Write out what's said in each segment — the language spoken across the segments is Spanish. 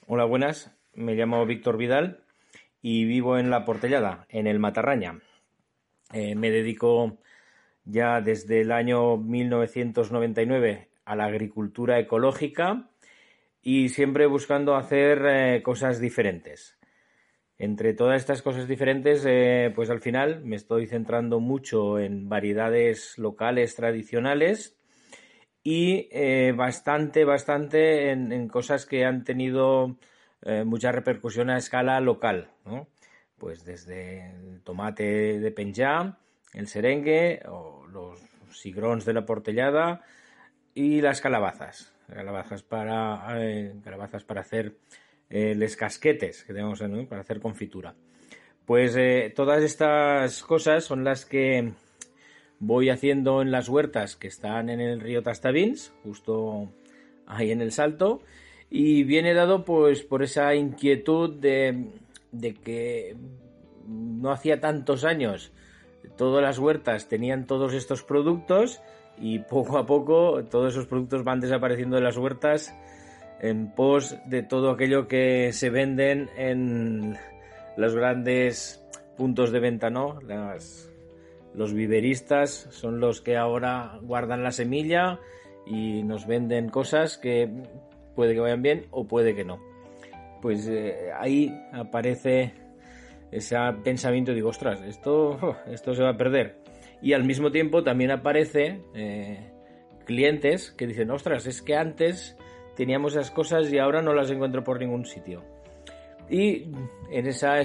Hola, buenas. Me llamo Víctor Vidal y vivo en La Portellada, en el Matarraña. Me dedico ya desde el año 1999 a la agricultura ecológica y siempre buscando hacer cosas diferentes. Entre todas estas cosas diferentes, pues al final me estoy centrando mucho en variedades locales tradicionales y bastante en cosas que han tenido mucha repercusión a escala local, ¿no? Pues desde el tomate de penjá, el serengue, o los cigrons de la Portellada y las calabazas. Calabazas para hacer les casquetes que tenemos, ¿no? Para hacer confitura. Pues todas estas cosas son las que voy haciendo en las huertas que están en el río Tastavins, justo ahí en el Salto, y viene dado pues por esa inquietud de que no hacía tantos años todas las huertas tenían todos estos productos y poco a poco todos esos productos van desapareciendo de las huertas en pos de todo aquello que se venden en los grandes puntos de venta, ¿no? Los viveristas son los que ahora guardan la semilla y nos venden cosas que puede que vayan bien o puede que no. Pues ahí aparece ese pensamiento y digo, ostras, esto se va a perder. Y al mismo tiempo también aparece clientes que dicen, ostras, es que antes teníamos esas cosas y ahora no las encuentro por ningún sitio. Y en esa,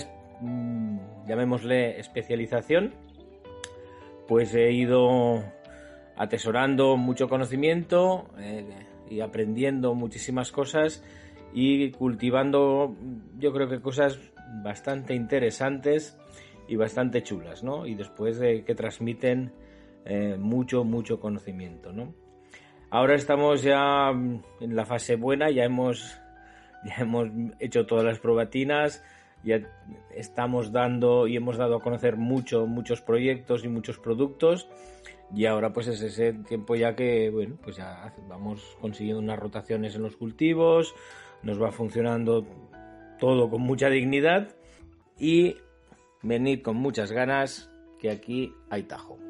llamémosle especialización, pues he ido atesorando mucho conocimiento y aprendiendo muchísimas cosas y cultivando, yo creo que cosas bastante interesantes y bastante chulas, ¿no? Y después que transmiten mucho conocimiento, ¿no? Ahora estamos ya en la fase buena, ya hemos hecho todas las probatinas, ya estamos dando y hemos dado a conocer muchos proyectos y muchos productos, y ahora pues es ese tiempo ya que, bueno, pues ya vamos consiguiendo unas rotaciones en los cultivos, nos va funcionando todo con mucha dignidad y venid con muchas ganas, que aquí hay tajo.